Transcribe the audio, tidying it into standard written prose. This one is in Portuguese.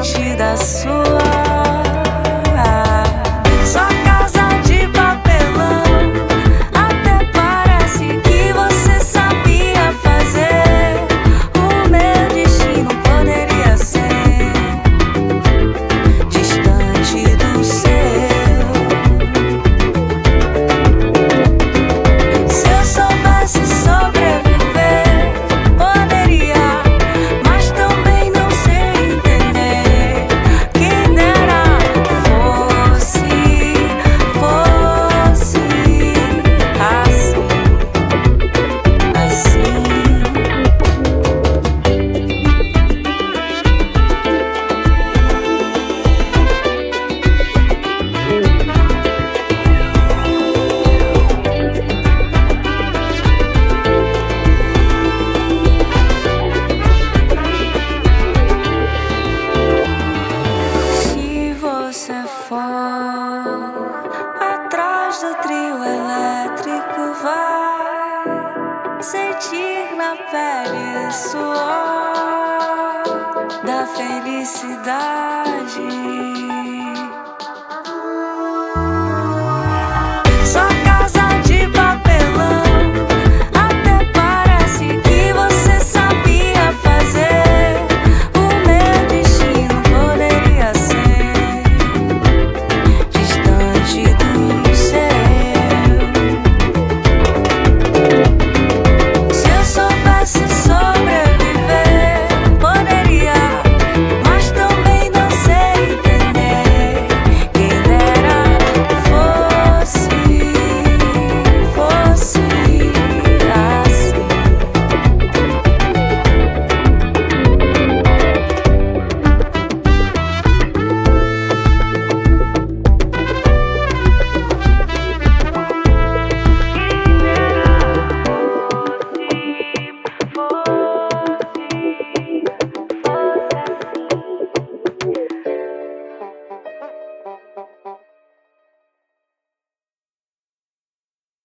frente da sua. Sua casa de papelão, até parece que você sabia fazer. O meu destino poderia ser distante do seu. Se eu soubesse sobreviver, poderia, mas também não sei entender. Quem dera fosse assim, assim. Se você for atrás do trio elétrico, vai sentir na pele o suor da felicidade.